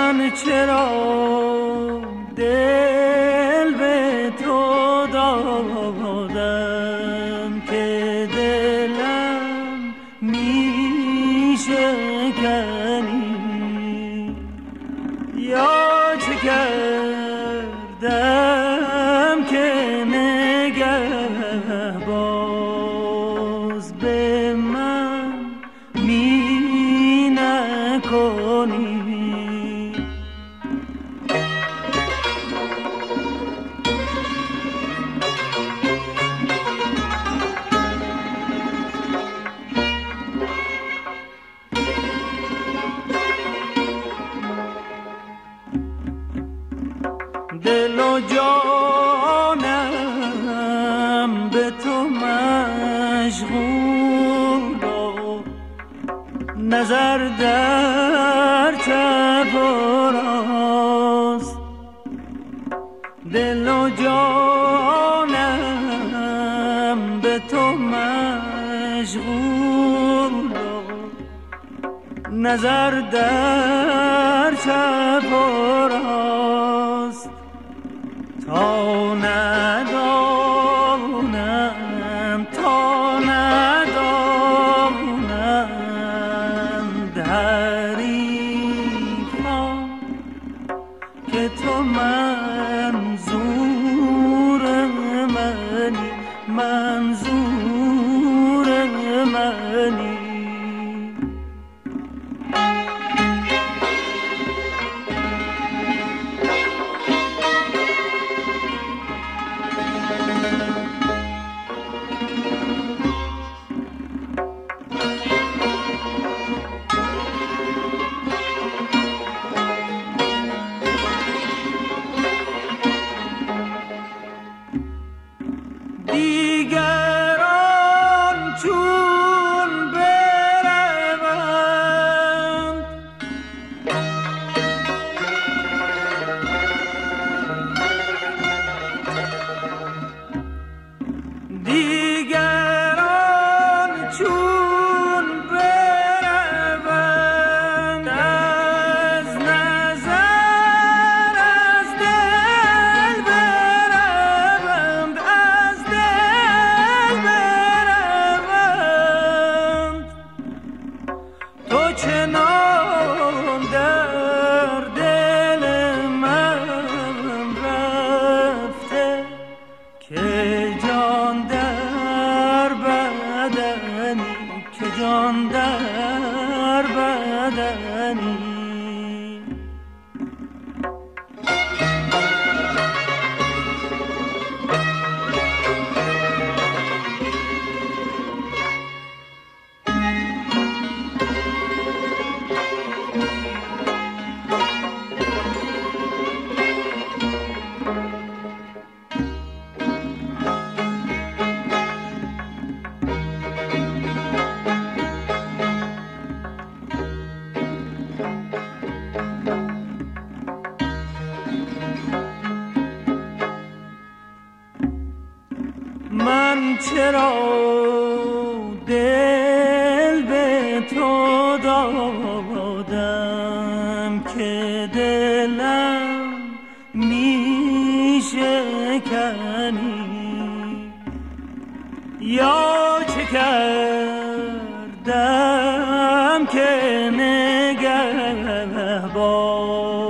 من چرا دل به تو دادم که دلم می شکنی، یا چه کردم که نگه باز به من می نکنی. دل و جانم به تو مشغول و نظر در چپ و راست. دل و جانم به تو مشغول و نظر در چپ و راست. تا ندانند حریفان که تو منظور منی. دیگران چون بروند از نظر از دل بروند، از دل بروند، تو چنان در دل من رفته که جان در بدنی، که جان در بدنی. من چرا دل به تو دادم که دلم می شکنی، یا چه کردم که نگه باز